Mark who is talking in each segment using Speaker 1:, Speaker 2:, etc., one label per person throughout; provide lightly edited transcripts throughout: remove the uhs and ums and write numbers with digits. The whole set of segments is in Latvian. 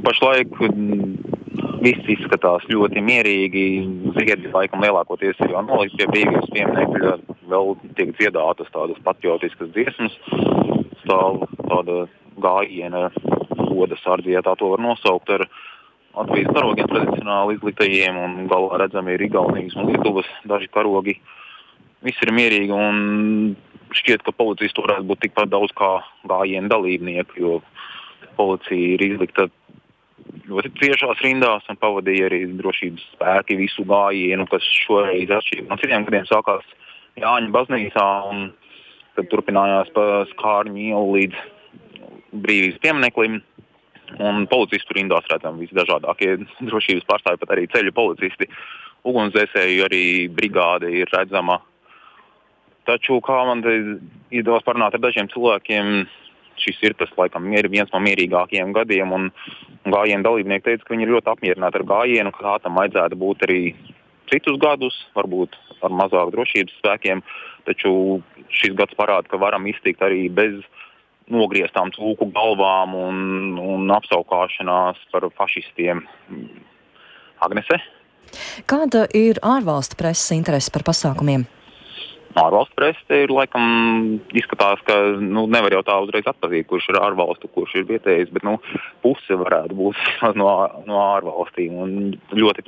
Speaker 1: pašlaik viss izskatās ļoti mierīgi. Ziedi laikam lielākoties jau nolikt pie brīvības pieminekļa, vēl tiek dziedātas tādas patriotiskas dziesmas. Stāv tāda gājiena goda sardze, ja tā to var nosaukt, ar Latvijas karogiem tradicionāli izliktajiem, un galā redzami ir Igaunijas un Lietuvas daži karogi. Viss ir mierīgi, un šķiet, ka policisti varētu būt tikpat daudz kā gājiena dalībnieki, jo policija ir izlikta ļoti ciešās rindās un pavadīja arī drošības spēki visu gājienu, kas šoreiz atšķirīgi no citiem gadiem sākās Jāņa baznīcā, un tad turpinājās pa Skārņu ielu līdz brīvības piemineklim. Un policistu rindās redzam visdažādākie drošības pārstāvji, pat arī ceļu policisti, ugunsdzēsēju arī brigāde ir redzama. Taču, kā man te izdevās parunāt ar dažiem cilvēkiem, šis ir tas, laikam, viens no mierīgākajiem gadiem, un gājiena dalībnieki teica, ka viņi ir ļoti apmierināti ar gājienu, ka tā tam vajadzētu būt arī citus gadus, varbūt ar mazāk drošības spēkiem, taču šis gads parāda, ka varam iztikt arī bez nogrieztām cūku galvām un apsaukāšanās par fašistiem. Agnese?
Speaker 2: Kāda ir ārvalstu preses interese par pasākumiem?
Speaker 1: Ārvalstu prese ir laikam izskatās, ka nevar jau tā uzreiz atpazīt, kurš ir ārvalstu, kurš ir vietējais, bet puse varētu būt no ārvalstīm. Un ļoti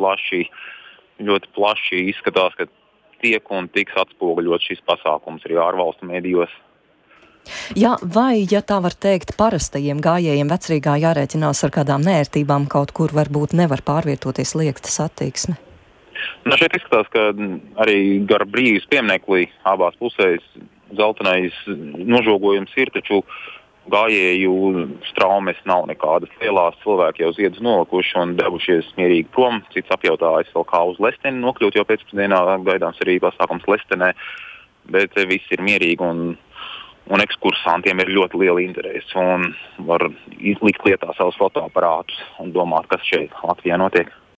Speaker 1: plaši izskatās, ka tiek un tiks atspoguļot šis pasākums arī ārvalstu medijos.
Speaker 2: Jā, vai, ja tā var teikt, parastajiem gājējiem Vecrīgā jārēķinās ar kādām neērtībām, kaut kur varbūt nevar pārvietoties liekta satiksme?
Speaker 1: Šeit izskatās, ka arī gar brīvības pieminekli abās pusēs zeltainais nožogojums ir, taču gājēju straumes nav nekādas lielās. Cilvēki jau ziedus nolikuši un devušies mierīgi prom. Cits apjautājis vēl kā uz Lesteni nokļūt, jo pēcpusdienā gaidāms arī pasākums Lestenē, bet viss ir mierīgi un ekskursantiem ir ļoti liela interese un var likt lietā savus fotoaparātus un domāt, kas šeit Latvijā notiek.